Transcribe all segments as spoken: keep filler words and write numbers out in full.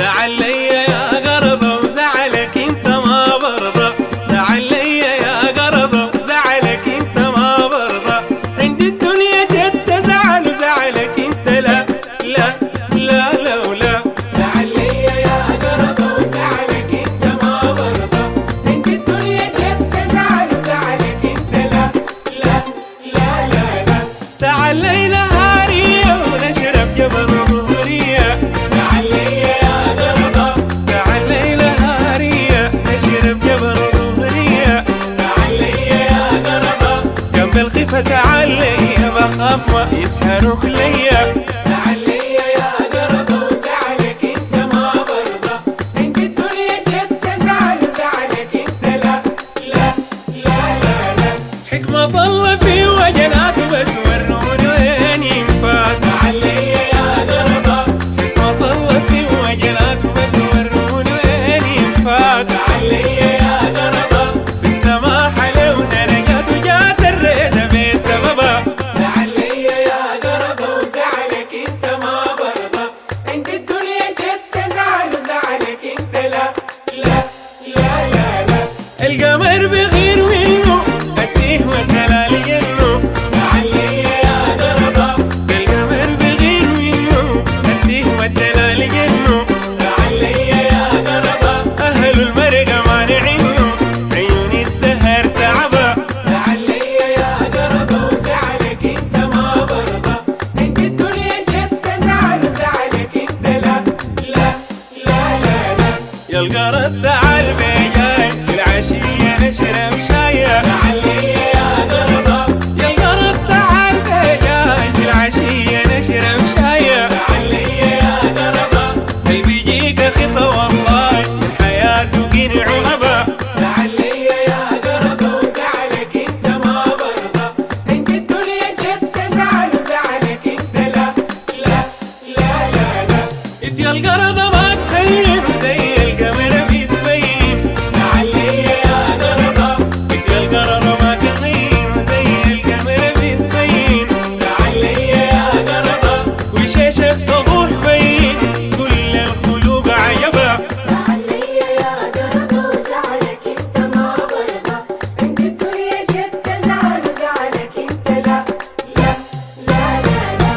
لعلي يا قرضة وزعلك انت ما برضى، لعلي يا قرضة وزعلك انت ما برضى، عند الدنيا جد تزعل وزعلك انت لا لا لا لا ولا. لعلي يا قرضة وزعلك انت ما برضى، عند الدنيا جد تزعل وزعلك انت لا لا لا لا لا. تعالي نهارية ونشرب جبل ظهرية، لعلي يا قرضة تعالي نهارية نشرب جبل ظهرية، لعلي يا قرضة جنب الخفة تعالي بخاف ما يسحروك ليا. لعلي يا قرضة وزعلك انت ما برضى، عند الدنيا جد تزعل وزعلك انت لا لا لا لا لا. حكمة طل في وجناته بس وروني وين ينفات، لعلي يا قرضة حكمة طل في وجناته بس وروني وين ينفات، لعلي يا قرضة في السماحة لو درجات وجات الريدة بسببها. لعلي يا قرضة وزعلك انت ما برضى، عند الدنيا جد تزعل وزعلك انت لا لا لا لا لا. القمر بغير منه أديه والدلال جنه، لعلي يا قرضة القمر بغير منه أديه والدلال جنه، لعلي يا قرضة أهل المرقة مانعينه عيون السهر تعبا. لعلي يا قرضة وزعلك انت ما برضى، عند الدنيا جد تزعل وزعلك انت لا لا لا لا لا. يا القرد تعال بيجاي في العشية نشرب شاية، لعلي يا قرضة يا القرد تعال بيجاي في العشية نشرب شاية، لعلي يا قرضة اللي بيجيك خطى والله من حياته قنع وأبا. لعلي يا قرضة وزعلك انت ما برضى، عند الدنيا جد تزعل وزعلك انت لا لا لا لا لا. انت يا القرد ما تخيل زي القمر بيتبين، لعلي يا قرضة انت يا القرد ما تخيل زي القمر بيتبين، لعلي يا قرضة وشاشك صبوح بين كل الخلوق عجبا. لعلي يا قرضة وزعلك انت ما برضى، عند الدنيا جد تزعل وزعلك انت لا لا لا لا لا.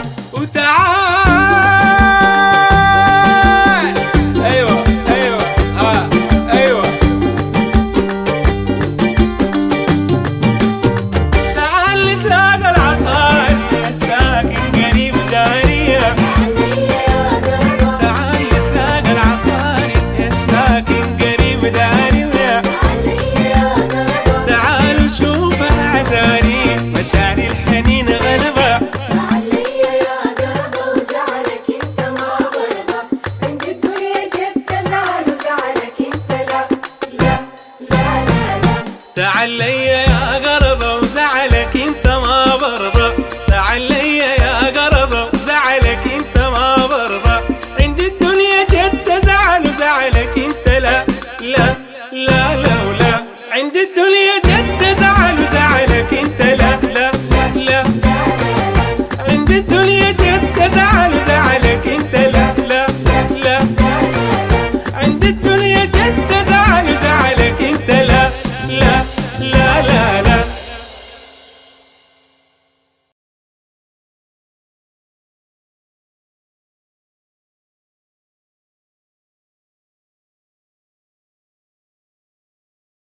وتعال ايوه ايوه اه ايوه تعال نتلاقى العصاري الساكن قريب دارية، لعلي يا قرضة تعال نتلاقى العصاري الساكن قريب دارية، لعلي يا قرضة تعال شوف العزاري مشاعري الحنين غلبة. لعلي يا قرضة وزعلك انت ما برضى، عند الدنيا جد تزعل وزعلك انت لا لا لا لا لا. تعالي يا قرضة وزعلك انت ما برضى، تعالي يا قرضة وزعلك انت ما برضى، عند الدنيا جد تزعل وزعلك انت لا لا لا لا ولا. عند الدنيا جد تزعل وزعلك انت لا لا لا، عند الدنيا جد تزعل وزعلك انت لا لا لا، عند الدنيا جد تزعل وزعلك انت لا لا لا لا.